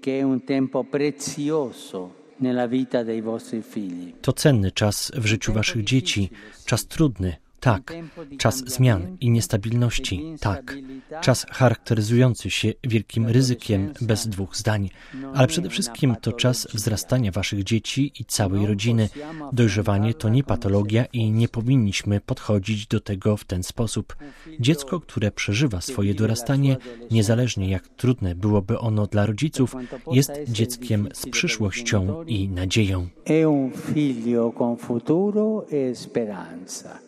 To cenny czas w życiu waszych dzieci, czas trudny, tak, czas zmian i niestabilności, tak, czas charakteryzujący się wielkim ryzykiem, bez dwóch zdań, ale przede wszystkim to czas wzrastania waszych dzieci i całej rodziny. Dojrzewanie to nie patologia i nie powinniśmy podchodzić do tego w ten sposób. Dziecko, które przeżywa swoje dorastanie, niezależnie jak trudne byłoby ono dla rodziców, jest dzieckiem z przyszłością i nadzieją. È un figlio con futuro e speranza.